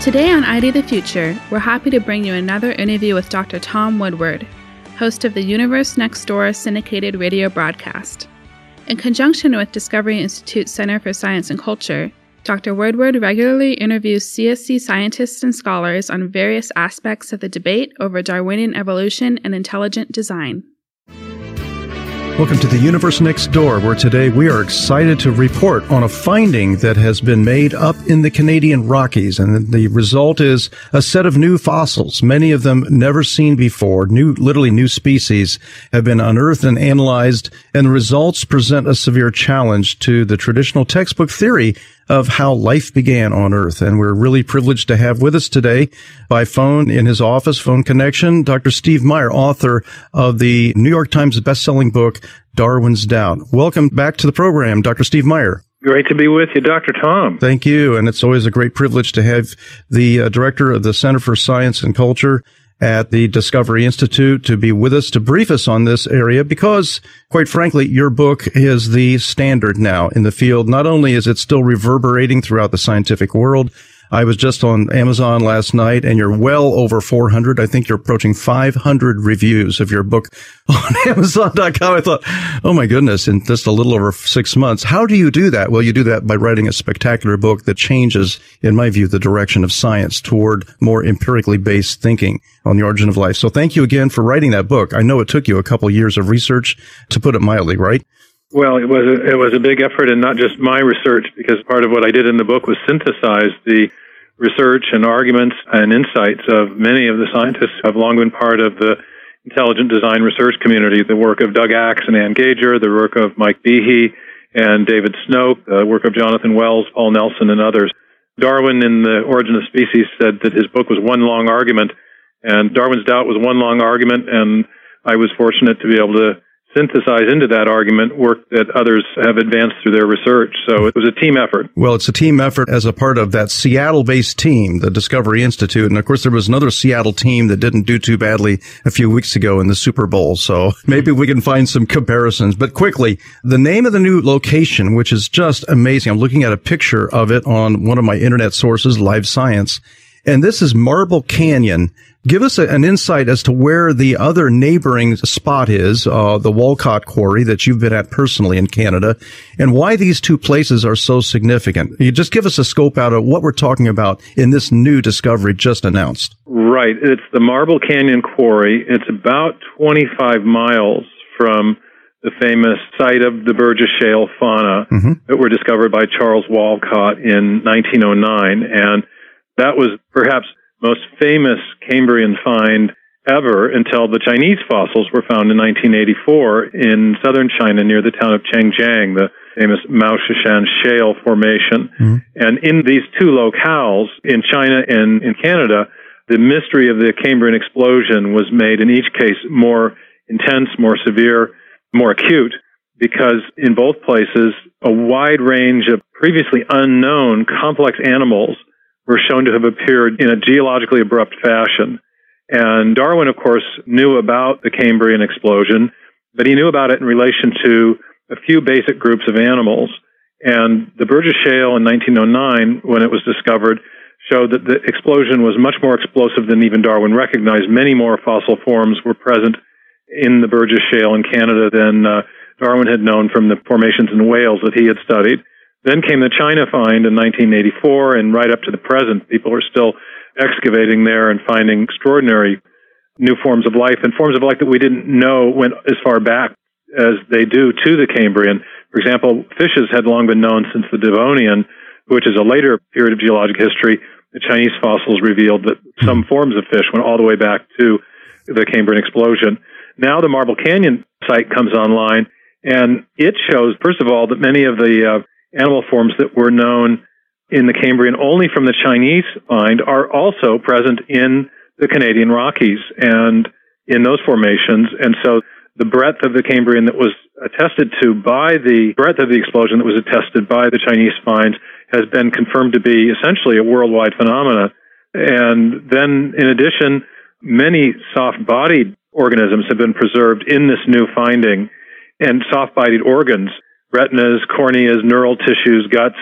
Today on ID the Future, we're happy to bring you another interview with Dr. Tom Woodward, host of the Universe Next Door syndicated radio broadcast. In conjunction with Discovery Institute Center for Science and Culture, Dr. Woodward regularly interviews CSC scientists and scholars on various aspects of the debate over Darwinian evolution and intelligent design. Welcome to the Universe Next Door, where today we are excited to report on a finding that has been made up in the Canadian Rockies. And the result is a set of new fossils, many of them never seen before. Literally new species have been unearthed and analyzed, and the results present a severe challenge to the traditional textbook theory of how life began on Earth. And we're really privileged to have with us today by phone in his office, phone connection, Dr. Steve Meyer, author of the New York Times bestselling book, Darwin's Doubt. Welcome back to the program, Dr. Steve Meyer. Great to be with you, Dr. Tom. Thank you. And it's always a great privilege to have the director of the Center for Science and Culture at the Discovery Institute to be with us to brief us on this area because, quite frankly, your book is the standard now in the field. Not only is it still reverberating throughout the scientific world, I was just on Amazon last night, and you're well over 400. I think you're approaching 500 reviews of your book on Amazon.com. I thought, oh my goodness, in just a little over 6 months. How do you do that? Well, you do that by writing a spectacular book that changes, in my view, the direction of science toward more empirically based thinking on the origin of life. So thank you again for writing that book. I know it took you a couple years of research, to put it mildly, right? Well, it was a big effort, and not just my research, because part of what I did in the book was synthesize the research and arguments and insights of many of the scientists who have long been part of the intelligent design research community, the work of Doug Axe and Ann Gauger, the work of Mike Behe and David Snoke, the work of Jonathan Wells, Paul Nelson, and others. Darwin, in The Origin of Species, said that his book was one long argument, and Darwin's Doubt was one long argument, and I was fortunate to be able to synthesize into that argument work that others have advanced through their research. So it was a team effort. Well, it's a team effort as a part of that Seattle-based team, the Discovery Institute. And of course, there was another Seattle team that didn't do too badly a few weeks ago in the Super Bowl. So maybe we can find some comparisons. But quickly, the name of the new location, which is just amazing. I'm looking at a picture of it on one of my internet sources, Live Science. And this is Marble Canyon. Give us an insight as to where the other neighboring spot is, the Walcott Quarry that you've been at personally in Canada, and why these two places are so significant. You just give us a scope out of what we're talking about in this new discovery just announced. Right. It's the Marble Canyon Quarry. It's about 25 miles from the famous site of the Burgess Shale fauna that were discovered by Charles Walcott in 1909. And that was perhaps most famous Cambrian find ever until the Chinese fossils were found in 1984 in southern China near the town of Chengjiang, the famous Maoshishan Shale formation. And in these two locales, in China and in Canada, the mystery of the Cambrian explosion was made in each case more intense, more severe, more acute, because in both places, a wide range of previously unknown complex animals were shown to have appeared in a geologically abrupt fashion. And Darwin, of course, knew about the Cambrian explosion, but he knew about it in relation to a few basic groups of animals. And the Burgess Shale in 1909, when it was discovered, showed that the explosion was much more explosive than even Darwin recognized. Many more fossil forms were present in the Burgess Shale in Canada than Darwin had known from the formations in Wales that he had studied. Then came the China find in 1984, and right up to the present, people are still excavating there and finding extraordinary new forms of life, and forms of life that we didn't know went as far back as they do to the Cambrian. For example, fishes had long been known since the Devonian, which is a later period of geologic history. The Chinese fossils revealed that some forms of fish went all the way back to the Cambrian explosion. Now the Marble Canyon site comes online, and it shows, first of all, that many of the animal forms that were known in the Cambrian only from the Chinese find are also present in the Canadian Rockies and in those formations. And so the breadth of the Cambrian that was attested to by the breadth of the explosion that was attested by the Chinese finds has been confirmed to be essentially a worldwide phenomena. And then, in addition, many soft-bodied organisms have been preserved in this new finding, and soft-bodied organs, retinas, corneas, neural tissues, guts,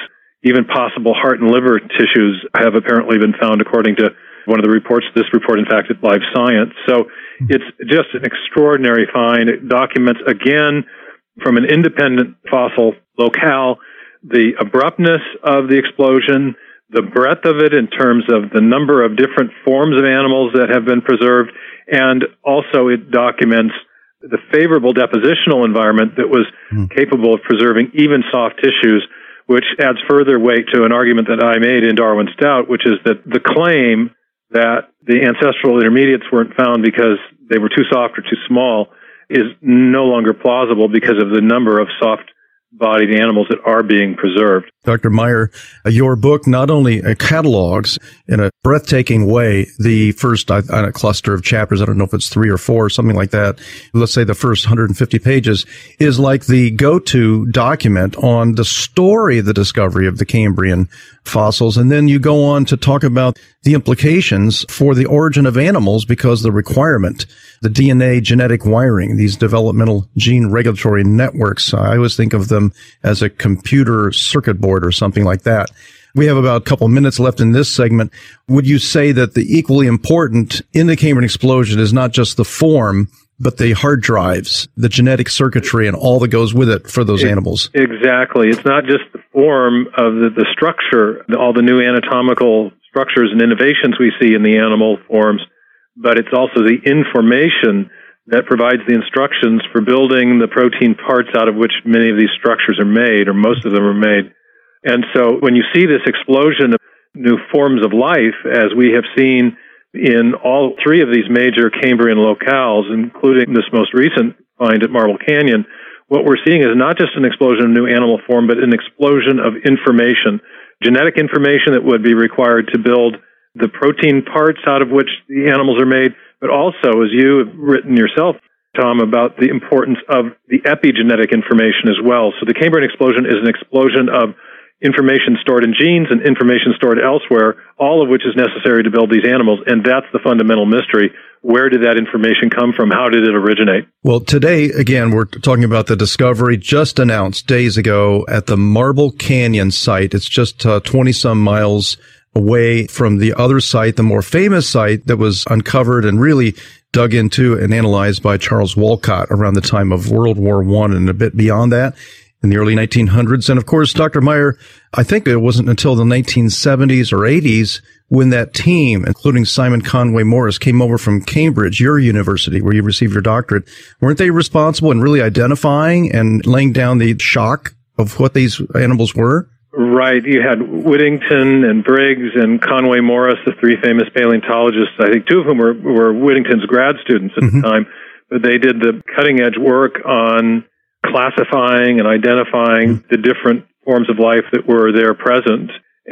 Even possible heart and liver tissues have apparently been found, according to one of the reports. This report, in fact, at Live Science. So it's just an extraordinary find. It documents, again, from an independent fossil locale, the abruptness of the explosion, the breadth of it in terms of the number of different forms of animals that have been preserved, and also it documents the favorable depositional environment that was capable of preserving even soft tissues, which adds further weight to an argument that I made in Darwin's Doubt, which is that the claim that the ancestral intermediates weren't found because they were too soft or too small is no longer plausible because of the number of soft-bodied animals that are being preserved. Dr. Meyer, your book not only catalogs in a breathtaking way the first on a cluster of chapters, I don't know if it's 3 or 4 or something like that, let's say the first 150 pages, is like the go-to document on the story of the discovery of the Cambrian fossils. And then you go on to talk about the implications for the origin of animals because the requirement, the DNA genetic wiring, these developmental gene regulatory networks, I always think of them as a computer circuit board or something like that. We have about a couple minutes left in this segment. Would you say that the equally important in the Cambrian explosion is not just the form, but the hard drives, the genetic circuitry, and all that goes with it for those animals? Exactly. It's not just the form of the structure, all the new anatomical structures and innovations we see in the animal forms, but it's also the information that provides the instructions for building the protein parts out of which many of these structures are made, or most of them are made. And so when you see this explosion of new forms of life, as we have seen in all 3 of these major Cambrian locales, including this most recent find at Marble Canyon, what we're seeing is not just an explosion of new animal form, but an explosion of information, genetic information that would be required to build the protein parts out of which the animals are made, but also, as you have written yourself, Tom, about the importance of the epigenetic information as well. So the Cambrian explosion is an explosion of information stored in genes and information stored elsewhere, all of which is necessary to build these animals. And that's the fundamental mystery. Where did that information come from? How did it originate? Well, today, again, we're talking about the discovery just announced days ago at the Marble Canyon site. It's just 20-some miles away from the other site, the more famous site that was uncovered and really dug into and analyzed by Charles Walcott around the time of World War I and a bit beyond that, in the early 1900s. And of course, Dr. Meyer, I think it wasn't until the 1970s or 80s when that team, including Simon Conway Morris, came over from Cambridge, your university, where you received your doctorate. Weren't they responsible in really identifying and laying down the shock of what these animals were? Right. You had Whittington and Briggs and Conway Morris, the 3 famous paleontologists, I think 2 of whom were Whittington's grad students at the time. But they did the cutting-edge work on classifying and identifying the different forms of life that were there present.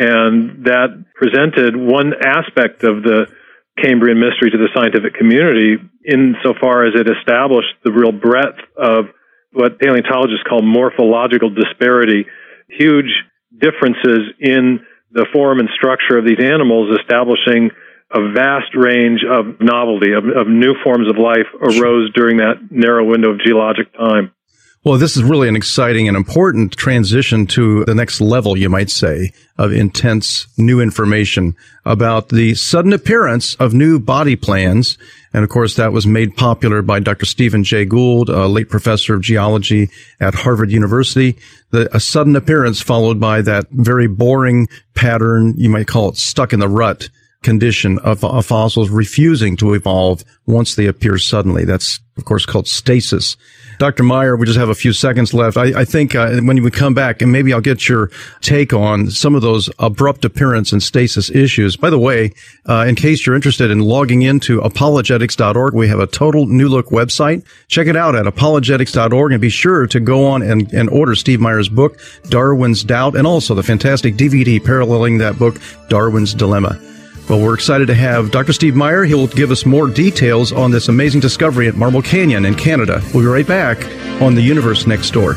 And that presented one aspect of the Cambrian mystery to the scientific community insofar as it established the real breadth of what paleontologists call morphological disparity, huge differences in the form and structure of these animals, establishing a vast range of novelty, of new forms of life arose during that narrow window of geologic time. Well, this is really an exciting and important transition to the next level, you might say, of intense new information about the sudden appearance of new body plans. And of course, that was made popular by Dr. Stephen Jay Gould, a late professor of geology at Harvard University. A sudden appearance followed by that very boring pattern, you might call it stuck in the rut condition of fossils refusing to evolve once they appear suddenly. That's, of course, called stasis. Dr. Meyer, we just have a few seconds left. I think when we come back, and maybe I'll get your take on some of those abrupt appearance and stasis issues. By the way, in case you're interested in logging into apologetics.org, we have a total new look website. Check it out at apologetics.org and be sure to go on and order Steve Meyer's book, Darwin's Doubt, and also the fantastic DVD paralleling that book, Darwin's Dilemma. Well, we're excited to have Dr. Steve Meyer. He'll give us more details on this amazing discovery at Marble Canyon in Canada. We'll be right back on The Universe Next Door.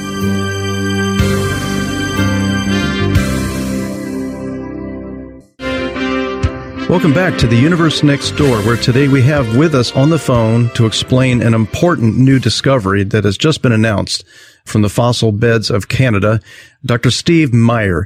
Welcome back to The Universe Next Door, where today we have with us on the phone to explain an important new discovery that has just been announced from the fossil beds of Canada, Dr. Steve Meyer.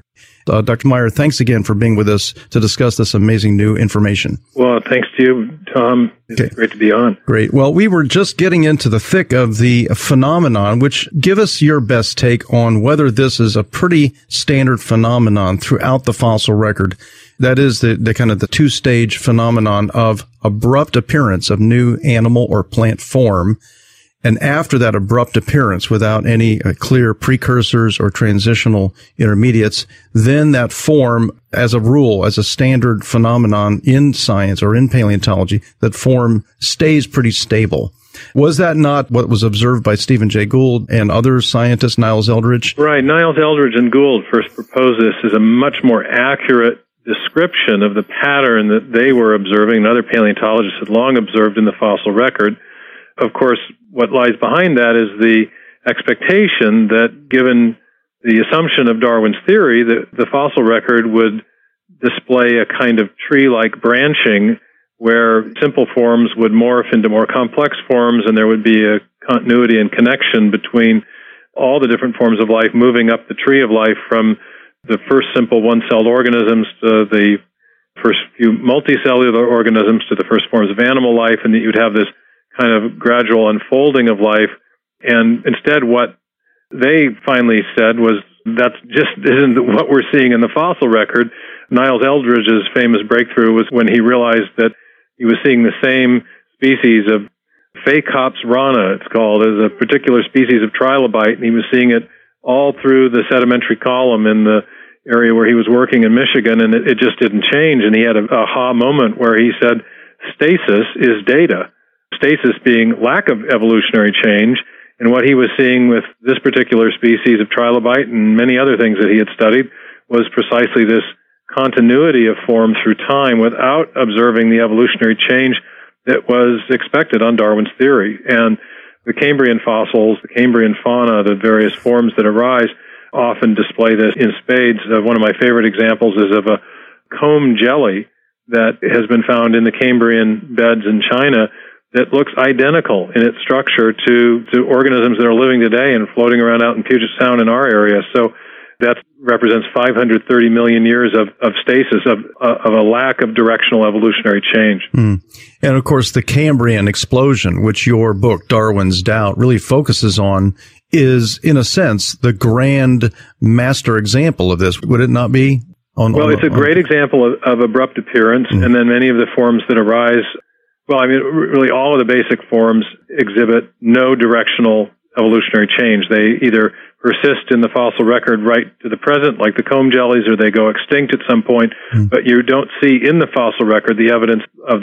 Dr. Meyer, thanks again for being with us to discuss this amazing new information. Well, thanks to you, Tom. It's great to be on. Great. Well, we were just getting into the thick of the phenomenon, which give us your best take on whether this is a pretty standard phenomenon throughout the fossil record. That is the kind of the two-stage phenomenon of abrupt appearance of new animal or plant form. And after that abrupt appearance, without any clear precursors or transitional intermediates, then that form, as a rule, as a standard phenomenon in science or in paleontology, that form stays pretty stable. Was that not what was observed by Stephen Jay Gould and other scientists, Niles Eldredge? Right. Niles Eldredge and Gould first proposed this as a much more accurate description of the pattern that they were observing and other paleontologists had long observed in the fossil record. Of course, what lies behind that is the expectation that, given the assumption of Darwin's theory, that the fossil record would display a kind of tree-like branching where simple forms would morph into more complex forms, and there would be a continuity and connection between all the different forms of life moving up the tree of life, from the first simple one-celled organisms to the first few multicellular organisms to the first forms of animal life, and that you'd have this kind of gradual unfolding of life. And instead, what they finally said was that just isn't what we're seeing in the fossil record. Niles Eldredge's famous breakthrough was when he realized that he was seeing the same species of Phacops rana, it's called, as a particular species of trilobite, and he was seeing it all through the sedimentary column in the area where he was working in Michigan, and it just didn't change. And he had an aha moment where he said, stasis is data. Stasis being lack of evolutionary change, and what he was seeing with this particular species of trilobite and many other things that he had studied was precisely this continuity of form through time without observing the evolutionary change that was expected on Darwin's theory. And the Cambrian fossils, the Cambrian fauna, the various forms that arise often display this in spades. One of my favorite examples is of a comb jelly that has been found in the Cambrian beds in China that looks identical in its structure to organisms that are living today and floating around out in Puget Sound in our area. So that represents 530 million years of stasis, of a lack of directional evolutionary change. And of course, the Cambrian explosion, which your book, Darwin's Doubt, really focuses on, is, in a sense, the grand master example of this. Would it not be? It's a great example of abrupt appearance, and then many of the forms that arise. Well, I mean, really all of the basic forms exhibit no directional evolutionary change. They either persist in the fossil record right to the present, like the comb jellies, or they go extinct at some point, but you don't see in the fossil record the evidence of the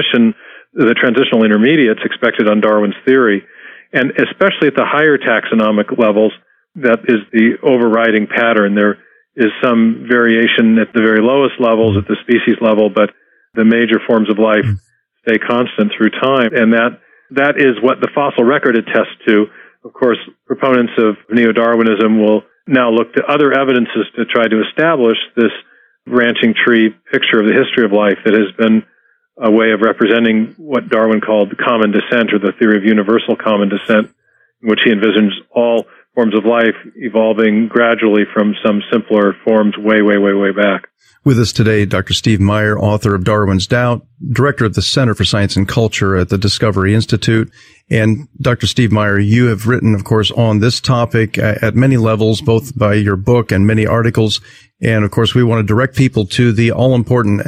transitional intermediates expected on Darwin's theory. And especially at the higher taxonomic levels, that is the overriding pattern. There is some variation at the very lowest levels, at the species level, but the major forms of life stay constant through time. And that is what the fossil record attests to. Of course, proponents of neo-Darwinism will now look to other evidences to try to establish this branching tree picture of the history of life that has been a way of representing what Darwin called common descent, or the theory of universal common descent, in which he envisions all forms of life evolving gradually from some simpler forms way, way, way, way back. With us today, Dr. Steve Meyer, author of Darwin's Doubt, director of the Center for Science and Culture at the Discovery Institute. And Dr. Steve Meyer, you have written, of course, on this topic at many levels, both by your book and many articles. And of course, we want to direct people to the all-important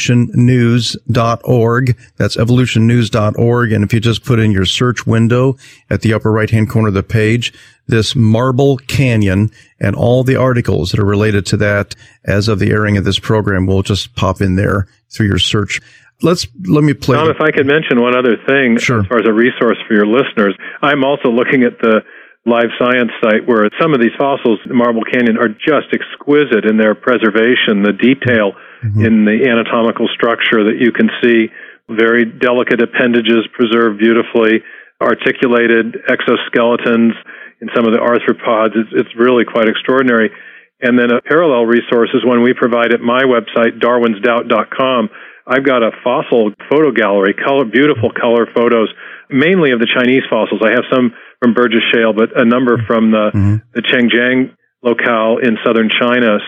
evolutionnews.org. That's evolutionnews.org. And if you just put in your search window at the upper right-hand corner of the page, this Marble Canyon and all the articles that are related to that as of the airing of this program will just pop in there through your search. Let me play. Tom, if I could mention one other thing, sure, as far as a resource for your listeners, I'm also looking at the Live Science site where some of these fossils in Marble Canyon are just exquisite in their preservation, the detail in the anatomical structure that you can see, very delicate appendages preserved beautifully, articulated exoskeletons in some of the arthropods. It's really quite extraordinary. And then a parallel resource is one we provide at my website, darwinsdoubt.com. I've got a fossil photo gallery, beautiful color photos, mainly of the Chinese fossils. I have some from Burgess Shale, but a number from the Chengjiang locale in southern China. So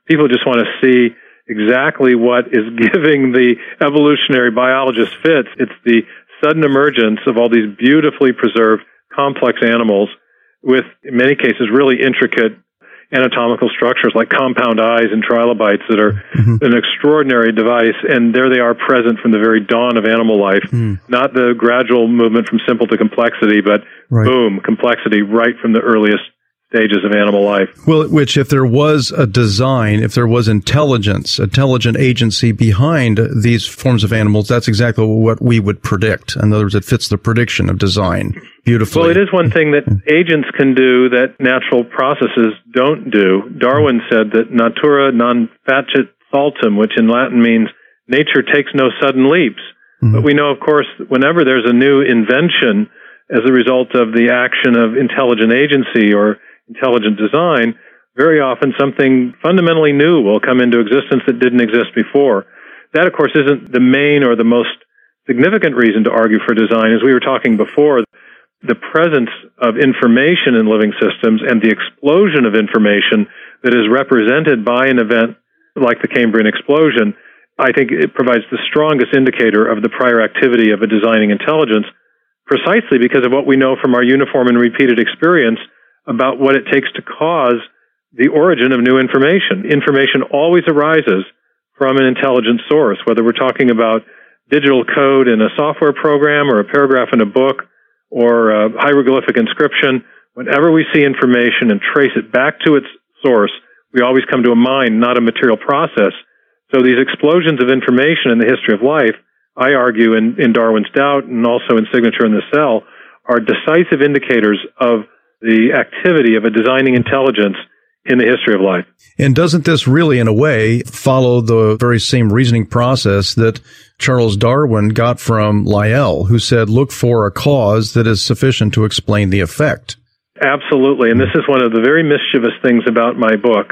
People just want to see exactly what is giving the evolutionary biologist fits. It's the sudden emergence of all these beautifully preserved, complex animals with, in many cases, really intricate anatomical structures like compound eyes and trilobites that are an extraordinary device, and there they are present from the very dawn of animal life, not the gradual movement from simple to complexity, but boom, complexity right from the earliest stages of animal life. Well, which if there was a design, if there was intelligence, intelligent agency behind these forms of animals, that's exactly what we would predict. In other words, it fits the prediction of design beautifully. Well, it is one thing that agents can do that natural processes don't do. Darwin said that natura non facit saltum, which in Latin means nature takes no sudden leaps. But we know, of course, whenever there's a new invention as a result of the action of intelligent agency or intelligent design, very often something fundamentally new will come into existence that didn't exist before. That, of course, isn't the main or the most significant reason to argue for design. As we were talking before, the presence of information in living systems and the explosion of information that is represented by an event like the Cambrian explosion, I think it provides the strongest indicator of the prior activity of a designing intelligence, precisely because of what we know from our uniform and repeated experience about what it takes to cause the origin of new information. Information always arises from an intelligent source, whether we're talking about digital code in a software program or a paragraph in a book or a hieroglyphic inscription. Whenever we see information and trace it back to its source, we always come to a mind, not a material process. So these explosions of information in the history of life, I argue in Darwin's Doubt and also in Signature in the Cell, are decisive indicators of the activity of a designing intelligence in the history of life. And doesn't this really, in a way, follow the very same reasoning process that Charles Darwin got from Lyell, who said, look for a cause that is sufficient to explain the effect? Absolutely, and this is one of the very mischievous things about my book.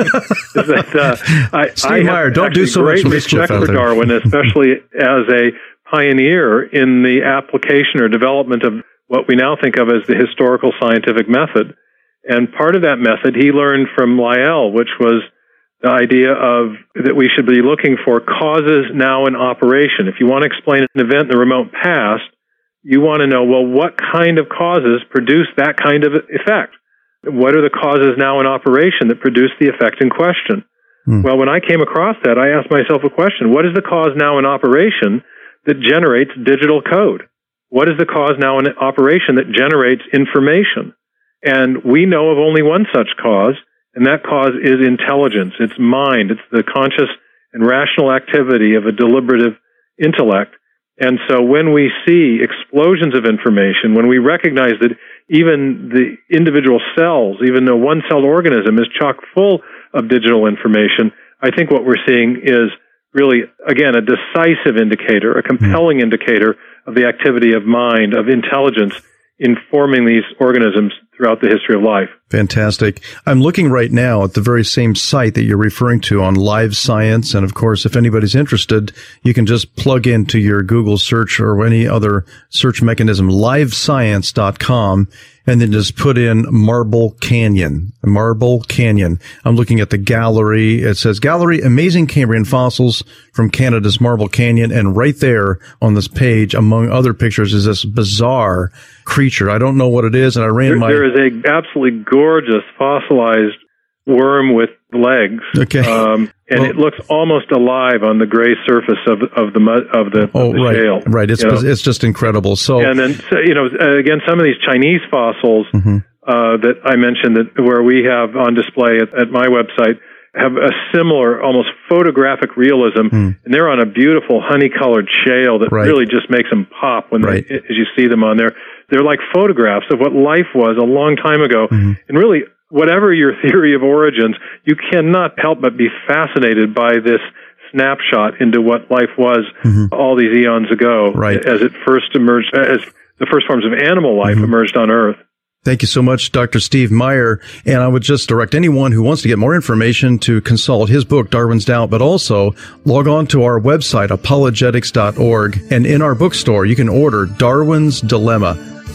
Is that Steve Meyer, don't do so much mischief out there. For Darwin, especially as a pioneer in the application or development of what we now think of as the historical scientific method. And part of that method he learned from Lyell, which was the idea of that we should be looking for causes now in operation. If you want to explain an event in the remote past, you want to know, well, what kind of causes produce that kind of effect? What are the causes now in operation that produce the effect in question? Well, when I came across that, I asked myself a question. What is the cause now in operation that generates digital code? What is the cause now in operation that generates information? And we know of only one such cause, and that cause is intelligence. It's mind. It's the conscious and rational activity of a deliberative intellect. And so when we see explosions of information, when we recognize that even the individual cells, even a one-celled organism is chock full of digital information, I think what we're seeing is really, again, a decisive indicator, a compelling indicator of the activity of mind, of intelligence, informing these organisms throughout the history of life. Fantastic. I'm looking right now at the very same site that you're referring to on Live Science. And of course, if anybody's interested, you can just plug into your Google search or any other search mechanism, livescience.com, and then just put in Marble Canyon. Marble Canyon. I'm looking at the gallery. It says Gallery Amazing Cambrian Fossils from Canada's Marble Canyon. And right there on this page, among other pictures, is this bizarre creature. I don't know what it is. And I ran There is a absolutely gorgeous fossilized worm with legs. Okay. It looks almost alive on the gray surface of the mud, of the shale. Right. It's just incredible. So, and then, again, some of these Chinese fossils that I mentioned where we have on display at my website have a similar, almost photographic realism, and they're on a beautiful honey-colored shale that really just makes them pop when as you see them on there. They're like photographs of what life was a long time ago, and really, whatever your theory of origins, you cannot help but be fascinated by this snapshot into what life was all these eons ago, as it first emerged, as the first forms of animal life emerged on Earth. Thank you so much, Dr. Steve Meyer. And I would just direct anyone who wants to get more information to consult his book, Darwin's Doubt, but also log on to our website, apologetics.org. And in our bookstore, you can order Darwin's Dilemma,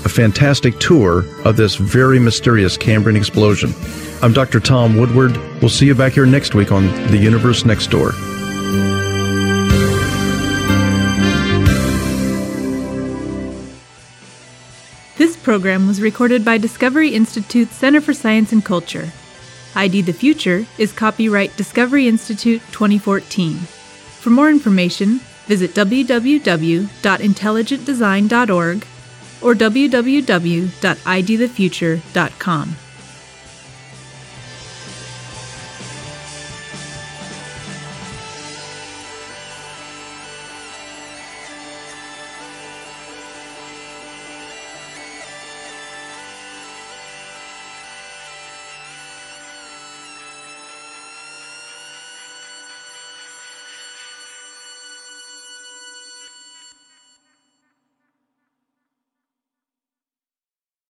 a fantastic tour of this very mysterious Cambrian explosion. I'm Dr. Tom Woodward. We'll see you back here next week on The Universe Next Door. This program was recorded by Discovery Institute Center for Science and Culture. ID The Future is copyright Discovery Institute 2014. For more information, visit www.intelligentdesign.org or www.idthefuture.com.